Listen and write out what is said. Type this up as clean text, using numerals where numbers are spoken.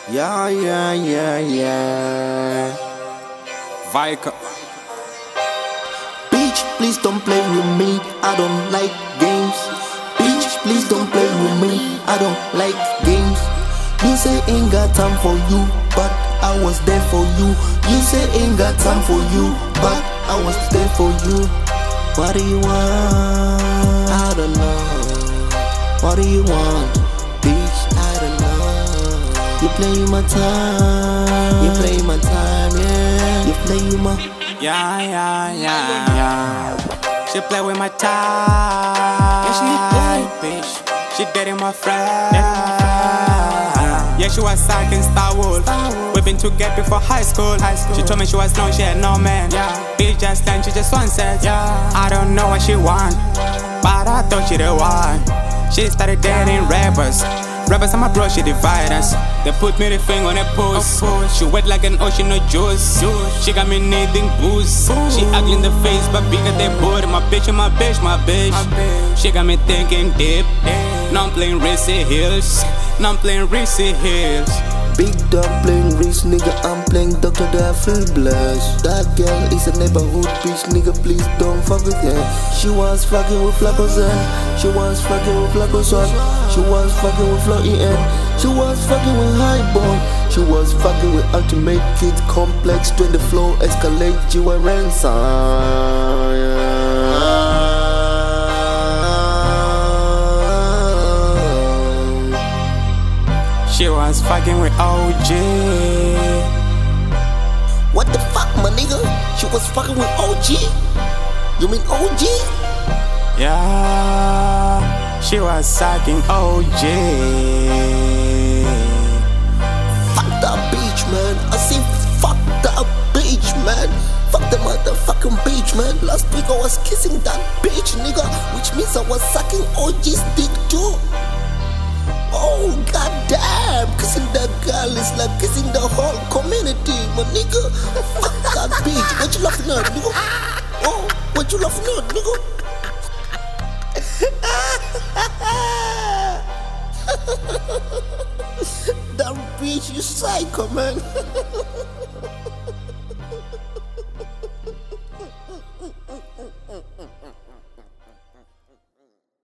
Yeah. Vika. Bitch, please don't play with me. I don't like games. Bitch, please don't play with me. I don't like games. You say ain't got time for you, but I was there for you. You say ain't got time for you, but I was there for you. What do you want? I don't know. What do you want? Bitch, I don't know. You play my time. You play my time, yeah. You play my. Yeah. She play with my time. Yeah, she bitch. She dating my friend. Yeah, she was sucking Star Wolf. We've been together before high school. She told me she was known, she had no man. Bitch just learned, she just wants sex. I don't know what she want, but I thought she the one. She started dating rappers. Rappers and my bro, she divide us. They put me the finger on a post. She wet like an ocean of juice. She got me needing booze. She ugly in the face, but bigger than booty. My bitch. She got me thinking deep. Now I'm playing Racy Hills. Big dog playing wrist, nigga, I'm playing doctor, that I feel blessed. That girl is a neighborhood bitch, nigga, please don't fuck with her. She was fucking with Flacos and she was fucking with Flacos on. She was fucking with Floy and she was fucking with Highball. She was fucking with Ultimate Kid Complex, 20 flow, escalate, G.Y. Ransom. She was fucking with OG. What the fuck, my nigga? She was fucking with OG? You mean OG? Yeah, she was sucking OG. Fuck that bitch, man. I say fuck that bitch, man. Fuck the motherfucking bitch, man. Last week I was kissing that bitch, nigga, which means I was sucking OG's dick too. Oh, goddamn, kissing that girl is like kissing the whole community, my nigga. Fuck that bitch. What you laughing at, nigga? Oh, what you laughing at, nigga? That bitch, you psycho, man.